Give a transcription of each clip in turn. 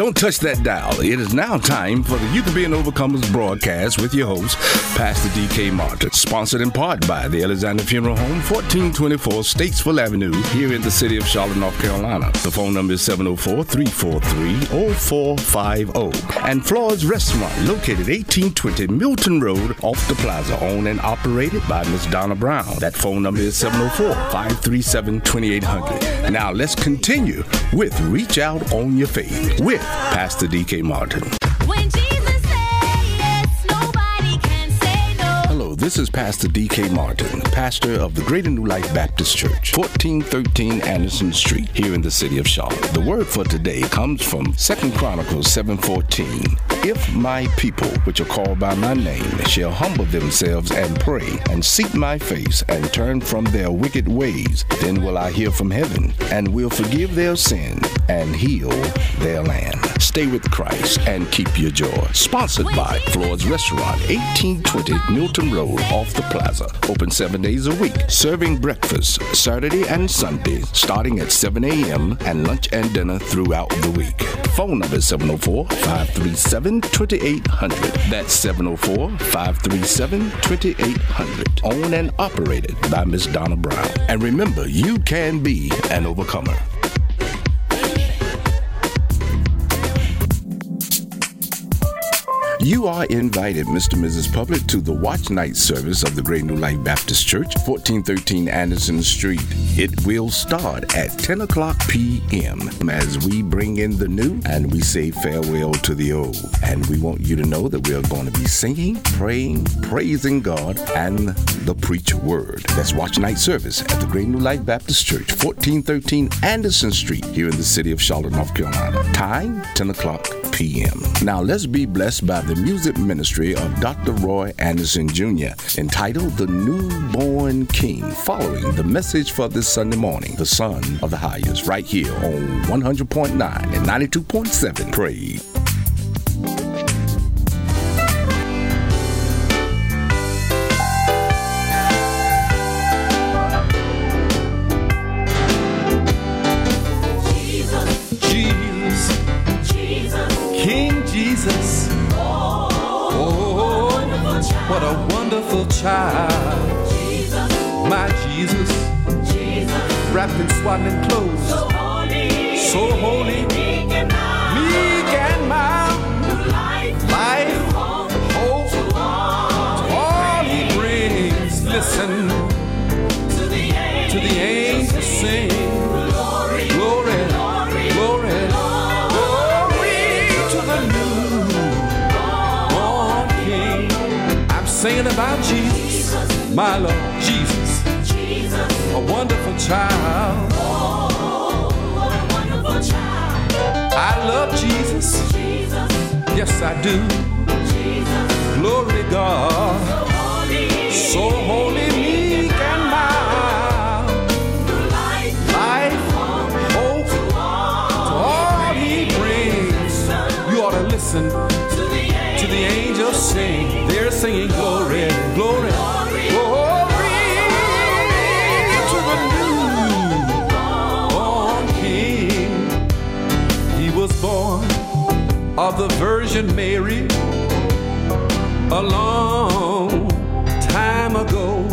Don't touch that dial. It is now time for the You Can Be an Overcomer's broadcast with your host, Pastor D.K. Martin. Sponsored in part by the Alexander Funeral Home, 1424 Statesville Avenue, here in the city of Charlotte, North Carolina. The phone number is 704-343-0450. And Floyd's Restaurant, located 1820 Milton Road, off the plaza, owned and operated by Miss Donna Brown. That phone number is 704-537-2800. Now let's continue with Reach Out on Your Faith with Pastor D.K. Martin. When Jesus said yes, nobody can say no. Hello, this is Pastor D.K. Martin, pastor of the Greater New Life Baptist Church, 1413 Anderson Street, here in the city of Charlotte. The word for today comes from 2 Chronicles 7:14. If my people, which are called by my name, shall humble themselves and pray, and seek my face, and turn from their wicked ways, then will I hear from heaven, and will forgive their sin, and heal their land. Stay with Christ and keep your joy. Sponsored by Floyd's Restaurant, 1820 Milton Road, off the plaza. Open 7 days a week, serving breakfast Saturday and Sunday, starting at 7 a.m., and lunch and dinner throughout the week. Phone number is 704-537-2800. That's 704-537-2800. Owned and operated by Miss Donna Brown. And remember, you can be an overcomer. You are invited, Mr. and Mrs. Public, to the Watch Night service of the Great New Life Baptist Church, 1413 Anderson Street. It will start at 10 o'clock p.m. as we bring in the new and we say farewell to the old. And we want you to know that we are going to be singing, praying, praising God, and the preach word. That's Watch Night service at the Great New Life Baptist Church, 1413 Anderson Street, here in the city of Charlotte, North Carolina. Time, 10 o'clock p.m. Now let's be blessed by the music ministry of Dr. Roy Anderson Jr., entitled The Newborn King, following the message for this Sunday morning, the Son of the Highest, right here on 100.9 and 92.7 Praise. What a wonderful child, Jesus, my Jesus, wrapped in swaddling clothes, so holy, meek and mild, life, hope, to all he brings. Listen to the angels sing, glory, glory, glory, to the newborn King. Singing about Jesus, my Lord, Jesus, a wonderful child. Oh, what a wonderful child. I love Jesus, yes I do. Glory to God, so holy, meek and mild, life, hope, to all he brings. You ought to listen to the angels sing. They're singing glory, glory, glory to the newborn King. He was born of the Virgin Mary a long time ago.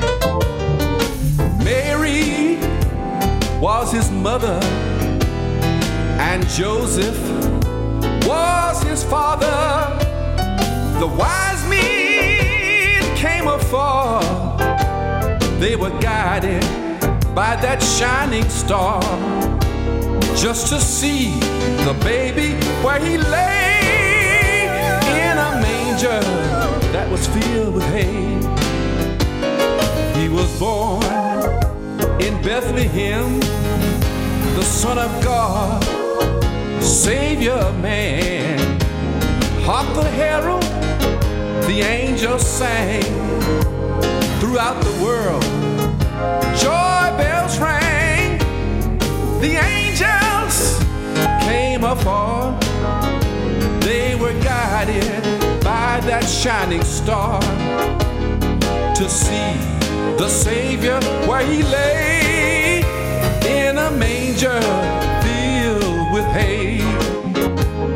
Mary was his mother, and Joseph was his father. The wise men came afar. They were guided by that shining star, just to see the baby where he lay in a manger that was filled with hay. He was born in Bethlehem, the Son of God, Savior of man. Hark the herald, the angels sang throughout the world. Joy bells rang, the angels came afar. They were guided by that shining star to see the Savior where he lay in a manger filled with hay.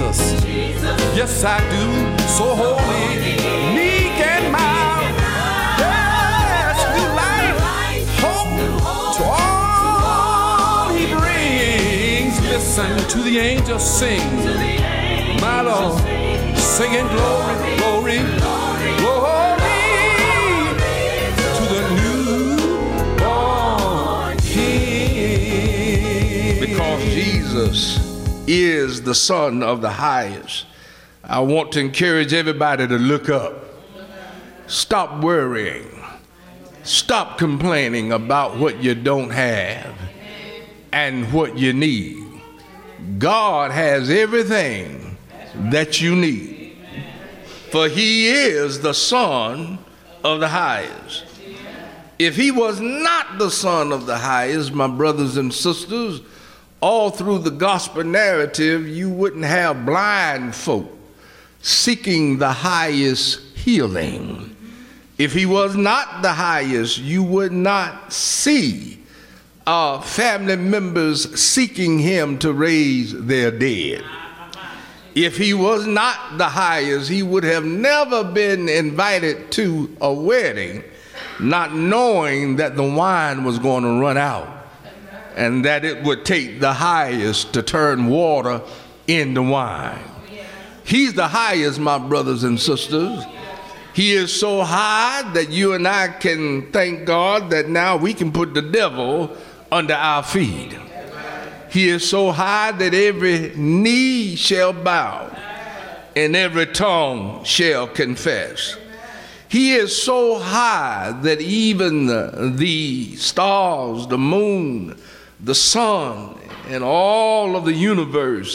Jesus. Yes, I do. So holy, meek and mild. Yes, new life, hope to all he brings. Listen to the angels sing. My Lord, singing glory, glory, glory to the newborn King. Because Jesus is the Son of the highest, I want to encourage everybody to look up. Stop worrying. Stop complaining about what you don't have and what you need. God has everything that you need, for he is the Son of the highest. If he was not the Son of the highest, my brothers and sisters, all through the gospel narrative, you wouldn't have blind folk seeking the highest healing. If he was not the highest, you would not see family members seeking him to raise their dead. If he was not the highest, he would have never been invited to a wedding, not knowing that the wine was going to run out and that it would take the highest to turn water into wine. He's the highest, my brothers and sisters. He is so high that you and I can thank God that now we can put the devil under our feet. He is so high that every knee shall bow and every tongue shall confess. He is so high that even the stars, the moon, the sun, and all of the universe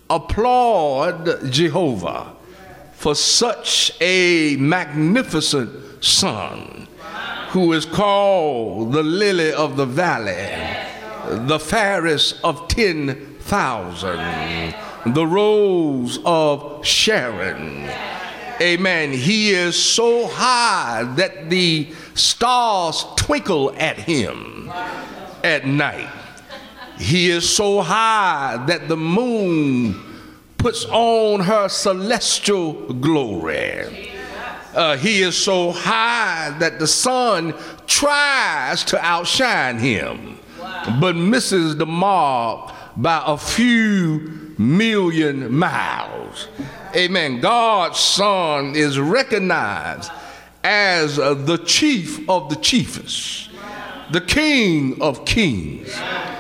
applaud Jehovah for such a magnificent Son, who is called the lily of the valley, the fairest of 10,000, the rose of Sharon. Amen. He is so high that the stars twinkle at him at night. He is so high that the moon puts on her celestial glory. He is so high that the sun tries to outshine him, but misses the mark by a few million miles. Amen. God's Son is recognized as the chief of the chiefest, the King of kings.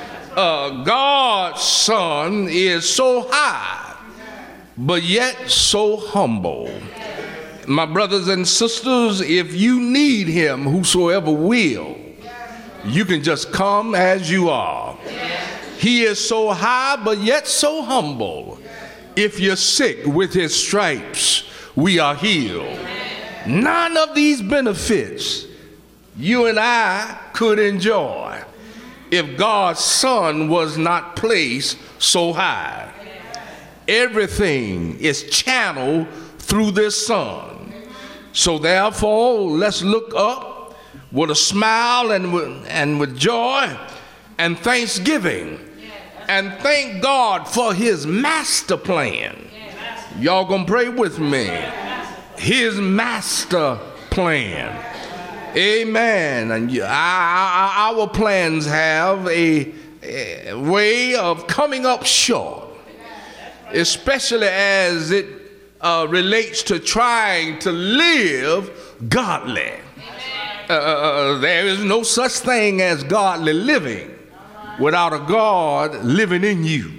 God's Son is so high, but yet so humble. My brothers and sisters, if you need him, whosoever will, you can just come as you are. He is so high, but yet so humble. If you're sick, with his stripes, we are healed. None of these benefits you and I could enjoy if God's Son was not placed so high. Everything is channeled through this Son. So therefore, let's look up with a smile and with joy and thanksgiving and thank God for his master plan. Y'all gonna pray with me? His master plan. Amen. And our plans have a way of coming up short, especially as it relates to trying to live godly. There is no such thing as godly living without a God living in you.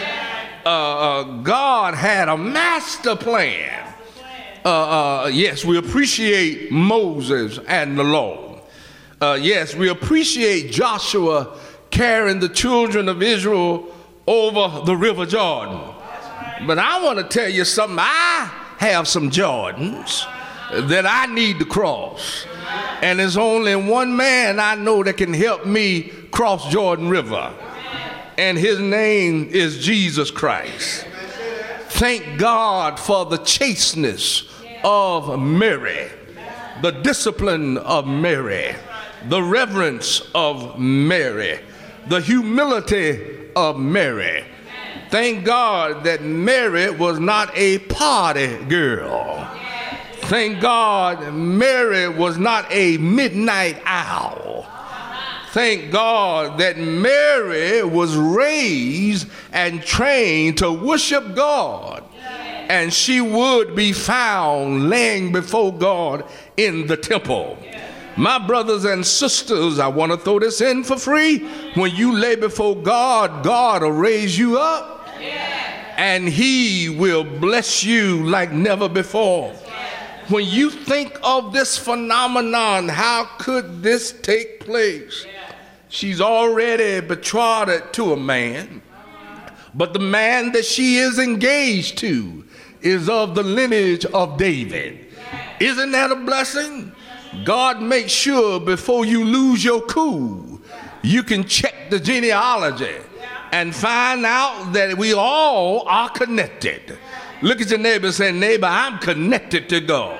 God had a master plan. Yes, we appreciate Moses and the law. Yes, we appreciate Joshua carrying the children of Israel over the river Jordan. But I want to tell you something. I have some Jordans that I need to cross. And there's only one man I know that can help me cross Jordan River. And his name is Jesus Christ. Thank God for the chasteness of Mary, the discipline of Mary, the reverence of Mary, the humility of Mary. Thank God that Mary was not a party girl. Thank God Mary was not a midnight owl. Thank God that Mary was raised and trained to worship God, and she would be found laying before God in the temple. My brothers and sisters, I want to throw this in for free. When you lay before God, God will raise you up, and he will bless you like never before. When you think of this phenomenon, how could this take place? She's already betrothed to a man, but the man that she is engaged to is of the lineage of David. Isn't that a blessing? God makes sure before you lose your cool, you can check the genealogy and find out that we all are connected. Look at your neighbor and say, neighbor, I'm connected to God.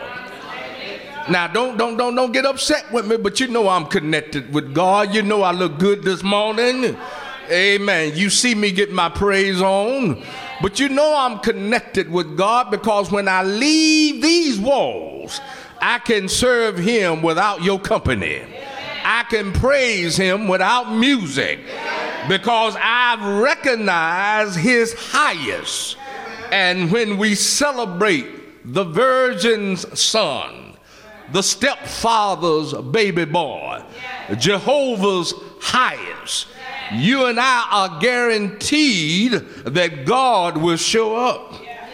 Now, don't get upset with me, but you know I'm connected with God. You know I look good this morning. Amen. You see me get my praise on. But you know I'm connected with God, because when I leave these walls, I can serve him without your company. I can praise him without music, because I've recognized his highest. And when we celebrate the virgin's son, the stepfather's baby boy, Jehovah's highest, you and I are guaranteed that God will show up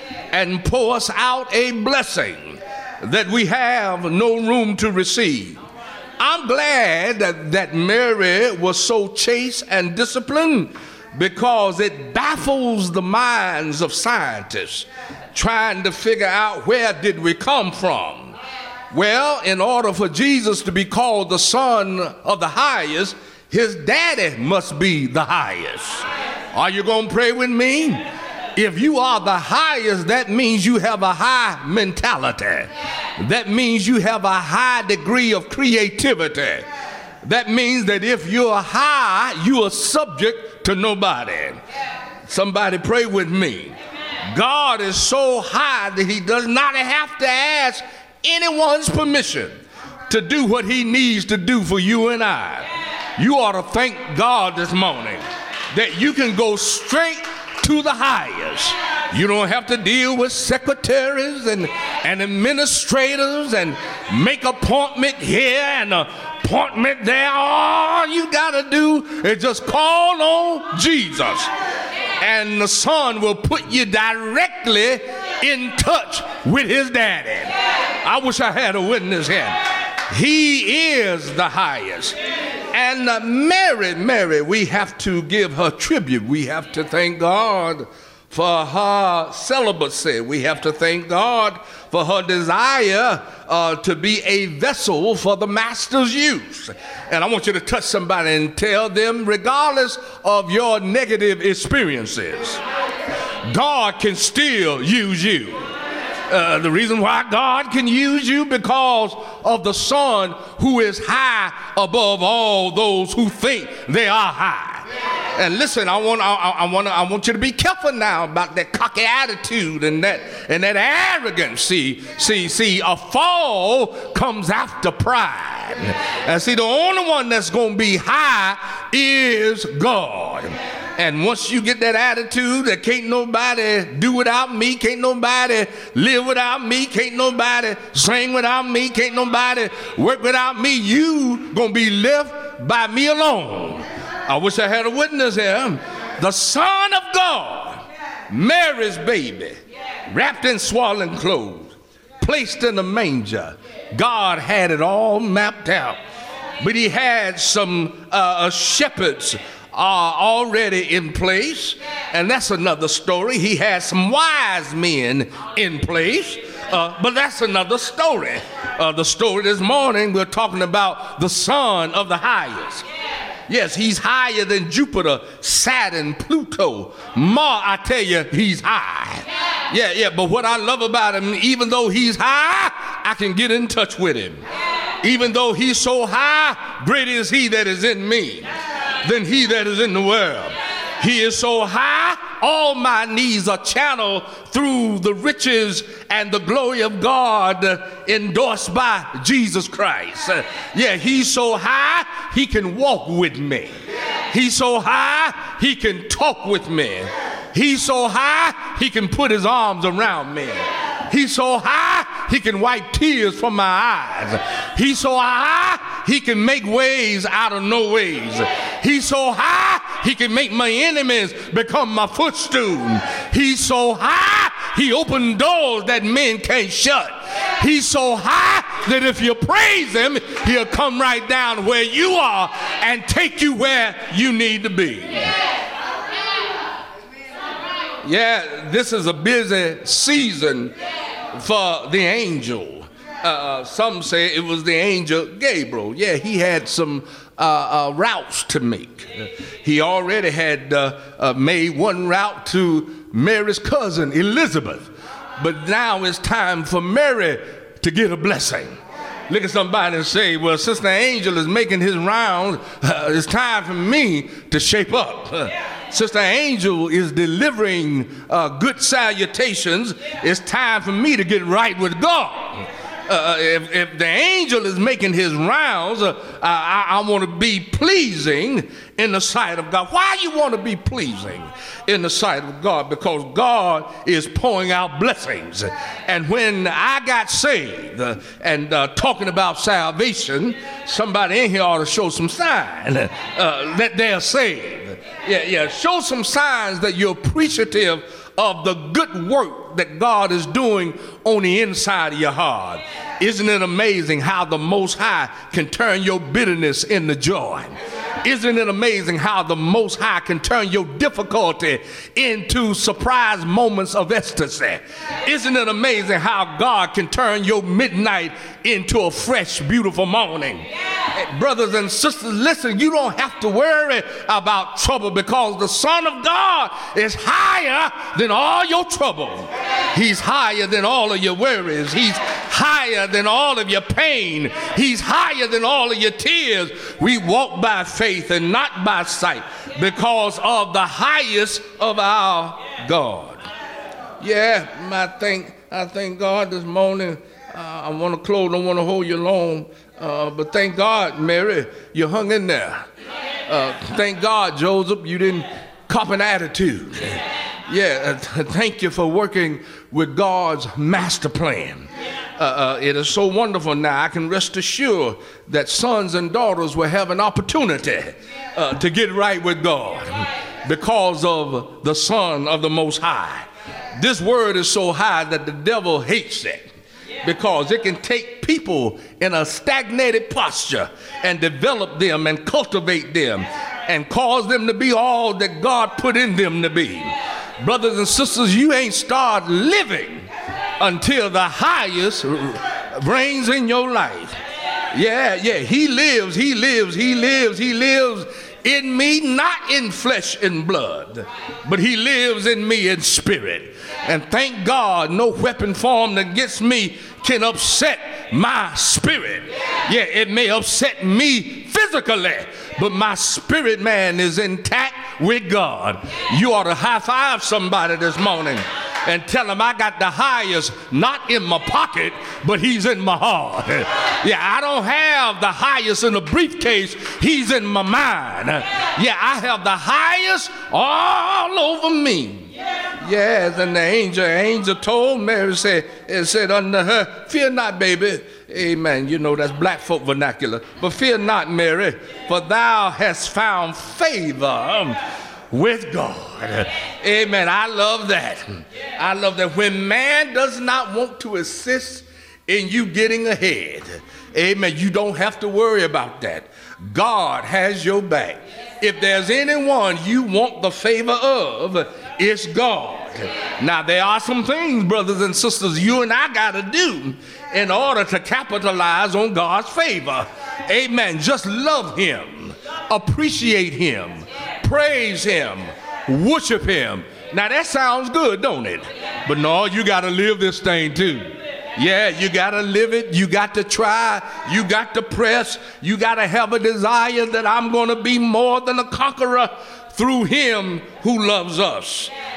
and pour us out a blessing that we have no room to receive. I'm glad that Mary was so chaste and disciplined, because it baffles the minds of scientists trying to figure out where did we come from. Well, in order for Jesus to be called the Son of the highest, his daddy must be the highest. Are you going to pray with me? If you are the highest, that means you have a high mentality. That means you have a high degree of creativity. That means that if you're high, you are subject to nobody. Somebody pray with me. God is so high that he does not have to ask anyone's permission to do what he needs to do for you and I. You ought to thank God this morning that you can go straight to the highest. You don't have to deal with secretaries and administrators and make appointment here and appointment there. All you gotta do is just call on Jesus, and the Son will put you directly in touch with his daddy. I wish I had a witness here. He is the highest. And Mary, we have to give her tribute. We have to thank God for her celibacy. We have to thank God for her desire to be a vessel for the master's use. And I want you to touch somebody and tell them, regardless of your negative experiences, God can still use you. The reason why God can use you, because of the Son who is high above all those who think they are high. And listen, I want you to be careful now about that cocky attitude and that arrogance. See, a fall comes after pride. And see, the only one that's going to be high is God. And once you get that attitude that can't nobody do without me, can't nobody live without me, can't nobody sing without me, can't nobody work without me, you gonna be left by me alone. I wish I had a witness here. The Son of God, Mary's baby, wrapped in swaddling clothes, placed in a manger. God had it all mapped out, but he had some shepherds already in place, and that's another story. He had some wise men in place, but that's another story. The story this morning, we're talking about the Son of the highest. Yes, he's higher than Jupiter, Saturn, Pluto, Mars. I tell you, he's high. Yeah, but what I love about him, even though he's high, I can get in touch with him. Even though he's so high, greater is he that is in me than he that is in the world. He is so high, all my needs are channeled through the riches and the glory of God endorsed by Jesus Christ. Yeah, he's so high, he can walk with me. He's so high, he can talk with me. He's so high, he can put his arms around me. He's so high, he can wipe tears from my eyes. He's so high, he can make ways out of no ways. He's so high, he can make my enemies become my footstool. He's so high, he opened doors that men can't shut. He's so high that if you praise him, he'll come right down where you are and take you where you need to be. Yeah, this is a busy season for the angel. Some say it was the angel Gabriel. Yeah, he had some routes to make. He already had made one route to Mary's cousin Elizabeth, but now it's time for Mary to get a blessing. Look at somebody and say, well, since the angel is making his rounds, it's time for me to shape up. Since the angel is delivering good salutations, it's time for me to get right with God. If the angel is making his rounds, I want to be pleasing in the sight of God. Why you want to be pleasing in the sight of God? Because God is pouring out blessings. And when I got saved and talking about salvation, somebody in here ought to show some sign that they're saved. Yeah, show some signs that you're appreciative of the good work that God is doing on the inside of your heart. Isn't it amazing how the Most High can turn your bitterness into joy? Isn't it amazing how the Most High can turn your difficulty into surprise moments of ecstasy? Isn't it amazing how God can turn your midnight into a fresh, beautiful morning? Brothers and sisters, listen, you don't have to worry about trouble because the Son of God is higher than all your trouble. He's higher than all of your worries. He's higher than all of your pain. He's higher than all of your tears. We walk by faith and not by sight because of the highest of our God. Yeah, I thank God this morning. I want to close, don't want to hold you long, but thank God, Mary, you hung in there. Thank God, Joseph, you didn't cop an attitude. Yeah, thank you for working with God's master plan. It is so wonderful now. I can rest assured that sons and daughters will have an opportunity to get right with God because of the Son of the Most High. This word is so high that the devil hates it because it can take people in a stagnated posture and develop them and cultivate them and cause them to be all that God put in them to be. Brothers and sisters, you ain't start living until the highest reigns in your life. Yeah, he lives in me, not in flesh and blood, but he lives in me in spirit. And thank God no weapon formed against me can upset my spirit. Yeah, it may upset me physically, but my spirit man is intact with God. You ought to high five somebody this morning and tell them I got the highest not in my pocket, but he's in my heart. Yeah, I don't have the highest in the briefcase, he's in my mind. Yeah, I have the highest all over me. Yes, and the angel told Mary, said unto her, fear not, baby. Amen. You know, that's black folk vernacular. But fear not, Mary, for thou hast found favor with God. Amen. I love that. I love that when man does not want to assist in you getting ahead, amen, you don't have to worry about that. God has your back. If there's anyone you want the favor of, it's God. Now, there are some things, brothers and sisters, you and I got to do in order to capitalize on God's favor. Amen. Just love him, appreciate him, praise him, worship him. Now, that sounds good, don't it? But no, you got to live this thing too. Yeah, you got to live it. You got to try. You got to press. You got to have a desire that I'm going to be more than a conqueror through him who loves us.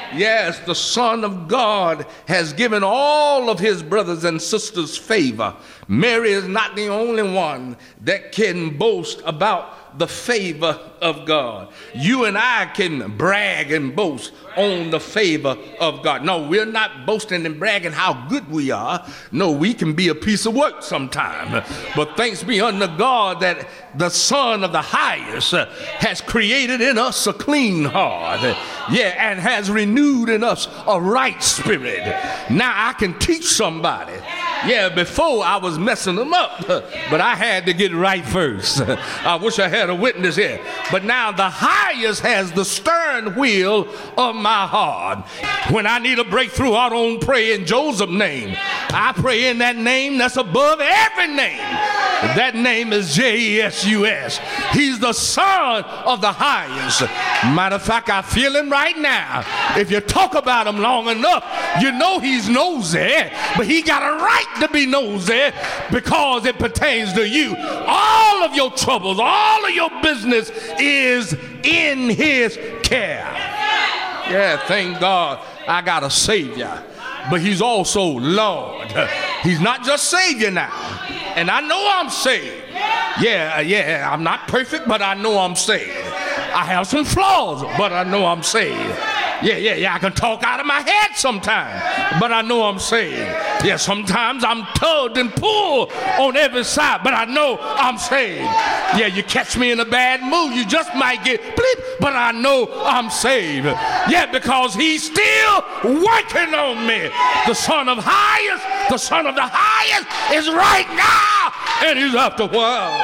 Yes, the Son of God has given all of his brothers and sisters favor. Mary is not the only one that can boast about the favor of God. You and I can brag and boast on the favor of God. No, we're not boasting and bragging how good we are. No, we can be a piece of work sometime. But thanks be unto God that the Son of the highest has created in us a clean heart. Yeah, and has renewed in us a right spirit. Now I can teach somebody. Yeah, before I was messing them up, but I had to get right first. I wish I had a witness here. But now the highest has the stern wheel of my heart. When I need a breakthrough, I don't pray in Joseph's name. I pray in that name that's above every name. That name is Jesus. He's the Son of the highest. Matter of fact, I feel him right now. If you talk about him long enough, you know he's nosy, but he got a right to be nosy because it pertains to you. All of your troubles, all of your business is in his care. Yeah, thank God I got a Savior, but he's also Lord. He's not just Savior now. And I know I'm saved. Yeah, I'm not perfect, but I know I'm saved. I have some flaws, but I know I'm saved. Yeah, I can talk out of my head sometimes, but I know I'm saved. Yeah, sometimes I'm tugged and pulled on every side, but I know I'm saved. Yeah, you catch me in a bad mood, you just might get bleep, but I know I'm saved. Yeah, because he's still working on me. The Son of the highest is right now, and he's after a while.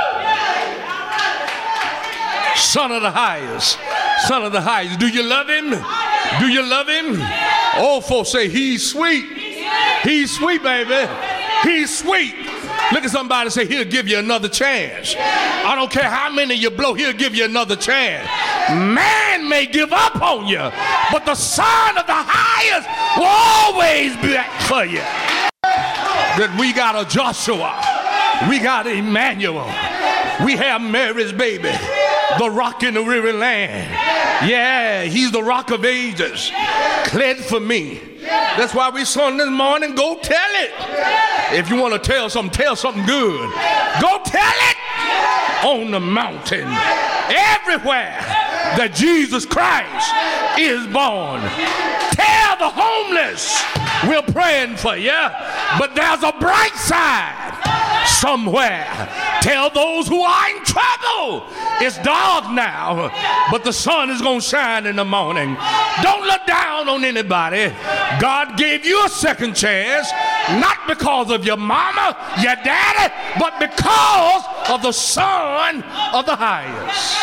Son of the highest. Do you love him? Do you love him? Old folks say he's sweet. He's sweet, baby. He's sweet. Look at somebody and say he'll give you another chance. I don't care how many you blow, he'll give you another chance. Man may give up on you, but the Son of the highest will always be back for you. That we got a Joshua. We got Emmanuel. We have Mary's baby, the rock in the weary land. Yeah, he's the rock of ages, cled for me. That's why we sung this morning, go tell it. If you want to tell something good. Go tell it on the mountain. Everywhere that Jesus Christ is born. Tell the homeless we're praying for you, but there's a bright side somewhere. Tell those who are in trouble it's dark now, but the sun is going to shine in the morning. Don't look down on anybody. God gave you a second chance, not because of your mama, your daddy, but because of the Son of the highest.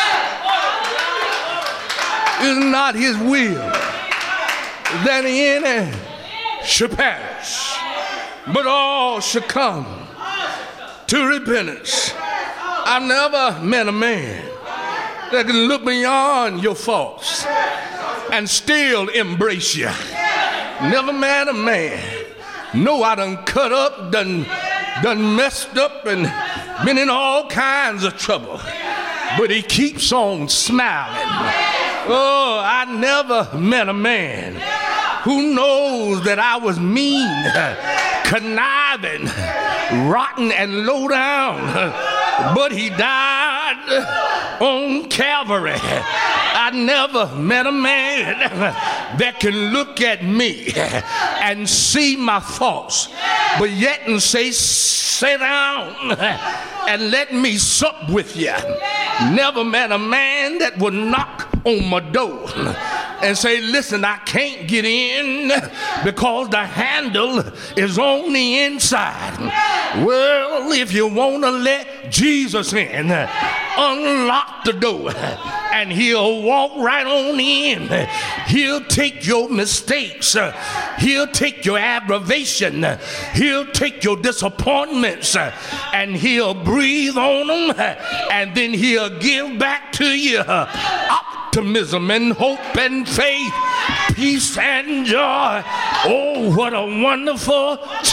It's not his will that any should perish, but all should come to repentance. I've never met a man that can look beyond your faults and still embrace you. Never met a man. No, I done cut up, done messed up, and been in all kinds of trouble. But he keeps on smiling. Oh, I never met a man who knows that I was mean, conniving, rotten, and low down. But he died on Calvary. I never met a man that can look at me and see my faults, but yet and say, sit down and let me sup with you. Never met a man that would knock on my door and say, listen, I can't get in because the handle is on the inside. Well, if you want to let Jesus in, unlock the door and he'll walk right on in. He'll take your mistakes. He'll take your aggravation. He'll take your disappointments and he'll breathe on them, and then he'll give back to you optimism and hope and faith, peace and joy. Oh, what a wonderful child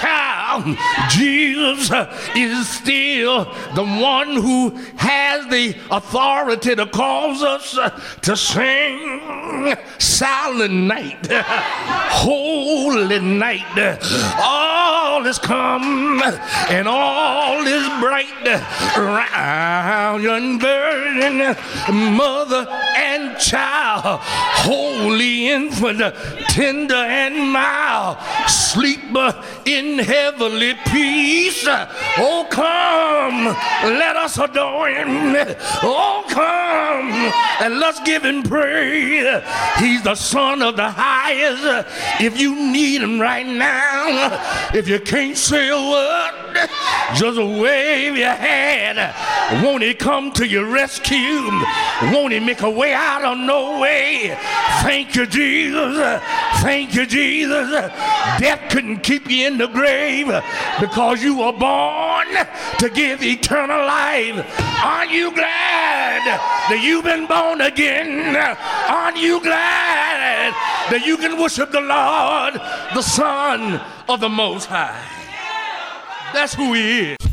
child, Jesus is still the one who has the authority to cause us to sing Silent Night, Holy Night. All is come and all is bright round your virgin mother and child, holy infant, tender and mild, sleep in heavenly peace. Oh, come, let us adore him. Oh, come, and let's give him praise. He's the Son of the highest. If you need him right now, if you can't say a word, just wave your hand. Won't he come to your rescue? Won't he make a way out of no way? Thank you, Jesus. Thank you, Jesus. Death couldn't keep you in the grave because you were born to give eternal life. Aren't you glad that you've been born again? Aren't you glad that you can worship the Lord, the Son of the Most High? That's who he is.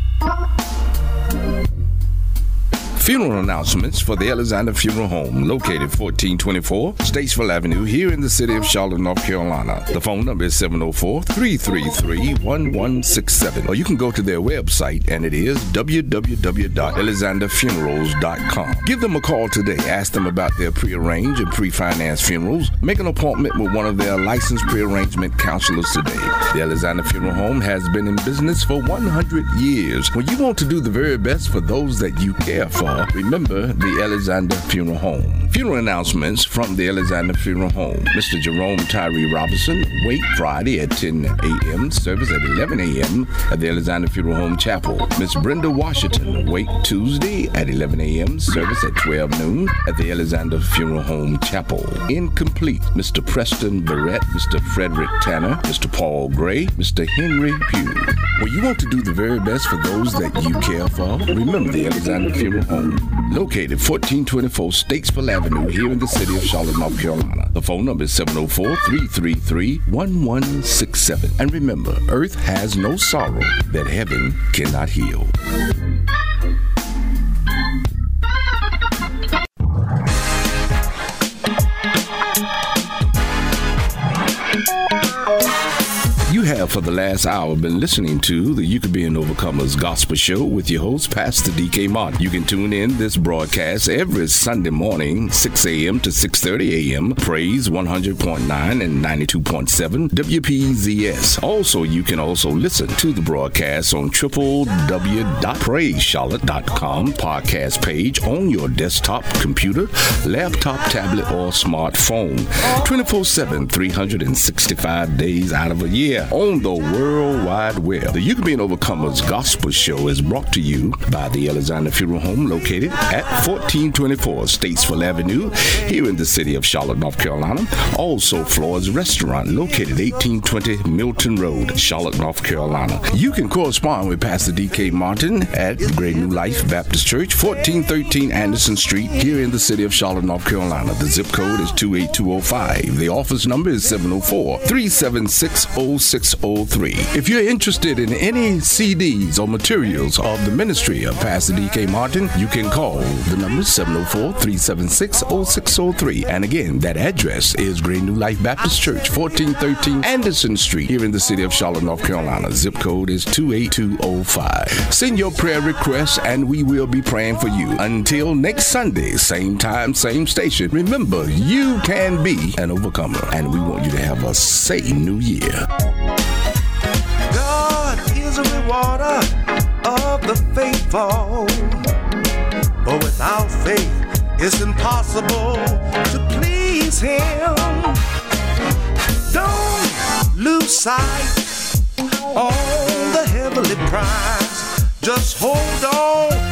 Funeral announcements for the Alexander Funeral Home, located 1424 Statesville Avenue, here in the city of Charlotte, North Carolina. The phone number is 704-333-1167, or you can go to their website, and it is www.alexanderfunerals.com. Give them a call today. Ask them about their pre-arranged and pre-financed funerals. Make an appointment with one of their licensed pre-arrangement counselors today. The Alexander Funeral Home has been in business for 100 years. When you want to do the very best for those that you care for, remember the Alexander Funeral Home. Funeral announcements from the Alexander Funeral Home. Mr. Jerome Tyree Robinson, wake Friday at 10 a.m., service at 11 a.m. at the Alexander Funeral Home Chapel. Miss Brenda Washington, wake Tuesday at 11 a.m., service at 12 noon at the Alexander Funeral Home Chapel. Incomplete, Mr. Preston Barrett, Mr. Frederick Tanner, Mr. Paul Gray, Mr. Henry Pugh. When you want to do the very best for those that you care for, remember the Alexander Funeral Home, located 1424 Statesville Avenue, here in the city of Charlotte, North Carolina. The phone number is 704-333-1167. And remember, earth has no sorrow that heaven cannot heal. You have for the last hour been listening to the You Could Be an Overcomer's Gospel Show with your host, Pastor D.K. Martin. You can tune in this broadcast every Sunday morning, 6 a.m. to 6:30 a.m. Praise 100.9 and 92.7 WPZS. Also, you can also listen to the broadcast on www.praisecharlotte.com podcast page on your desktop computer, laptop, tablet, or smartphone. 24/7, 365 days out of a year on the World Wide Web. The You Can Be an Overcomer's Gospel Show is brought to you by the Alexander Funeral Home, located at 1424 Statesville Avenue, here in the city of Charlotte, North Carolina. Also, Floyd's Restaurant, located 1820 Milton Road, Charlotte, North Carolina. You can correspond with Pastor D.K. Martin at Great New Life Baptist Church, 1413 Anderson Street, here in the city of Charlotte, North Carolina. The zip code is 28205. The office number is 704-376-0603. If you're interested in any CDs or materials of the ministry of Pastor D.K. Martin, you can call the number 704-376-0603. And again, that address is Great New Life Baptist Church, 1413 Anderson Street, here in the city of Charlotte, North Carolina. Zip code is 28205. Send your prayer requests and we will be praying for you. Until next Sunday, same time, same station. Remember, you can be an overcomer, and we want you to have a safe new year. God is a rewarder of the faithful, but without faith it's impossible to please him. Don't lose sight on the heavenly prize. Just hold on